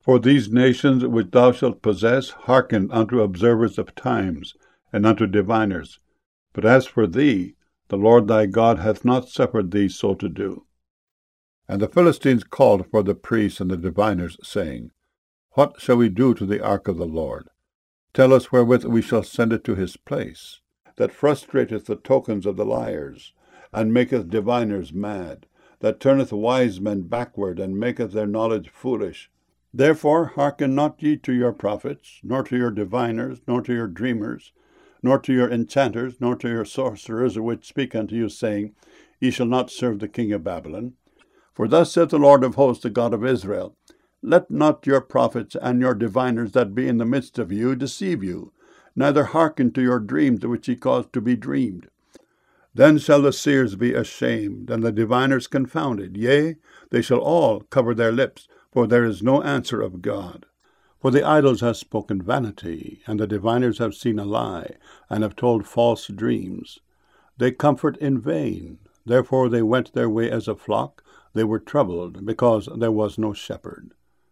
For these nations which thou shalt possess hearken unto observers of times, and unto diviners. But as for thee, the Lord thy God hath not suffered thee so to do. And the Philistines called for the priests and the diviners, saying, What shall we do to the ark of the Lord? Tell us wherewith we shall send it to his place, that frustrateth the tokens of the liars, and maketh diviners mad, that turneth wise men backward, and maketh their knowledge foolish. Therefore hearken not ye to your prophets, nor to your diviners, nor to your dreamers, nor to your enchanters, nor to your sorcerers, which speak unto you, saying, Ye shall not serve the king of Babylon. For thus saith the Lord of hosts, the God of Israel, Let not your prophets and your diviners that be in the midst of you deceive you, neither hearken to your dreams which ye cause to be dreamed. Then shall the seers be ashamed, and the diviners confounded. Yea, they shall all cover their lips, for there is no answer of God. For the idols have spoken vanity, and the diviners have seen a lie, and have told false dreams. They comfort in vain. Therefore they went their way as a flock. They were troubled, because there was no shepherd.